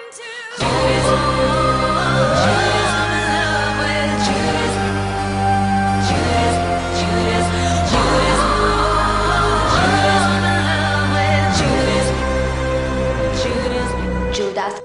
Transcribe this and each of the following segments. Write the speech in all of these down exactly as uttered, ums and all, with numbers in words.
Judas.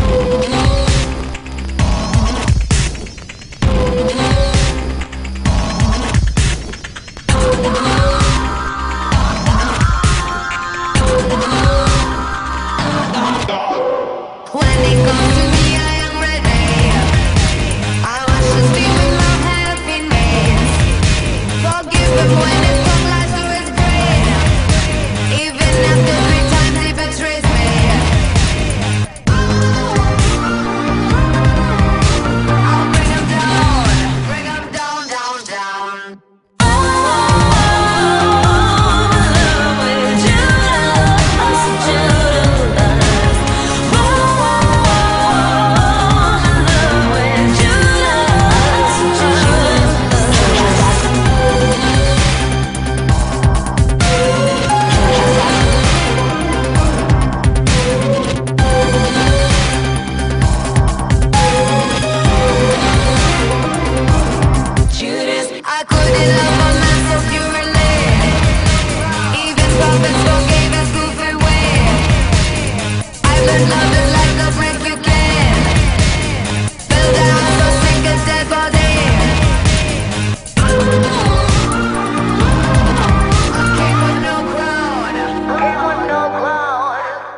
When it comes to me, I am ready. I watch the steam with my happiness. Forgive him when his tongue lies to his brain. Even after three times he betrays me. I'll bring him down, bring him down, down, down. I couldn't love a man so purely. Even prophets forgave his goofy way. I learned love is like the break you can build a house or sink a dead body. A king with no crown, a king with no crown.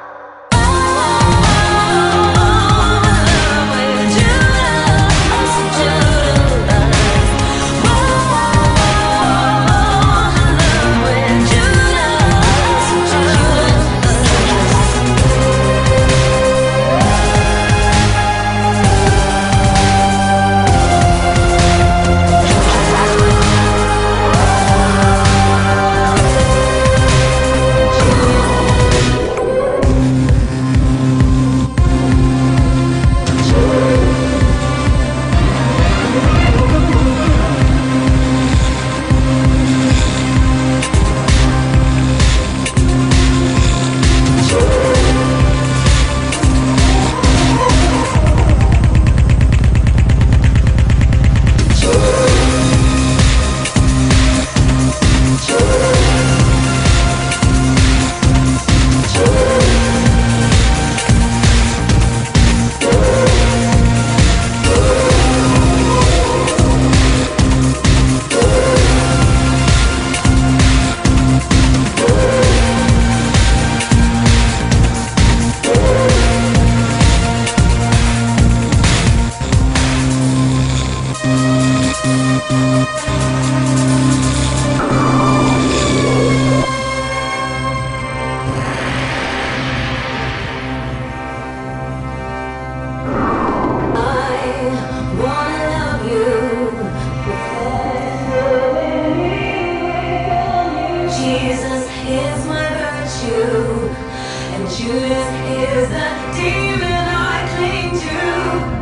Jesus is my virtue, and Judas is the demon I cling to.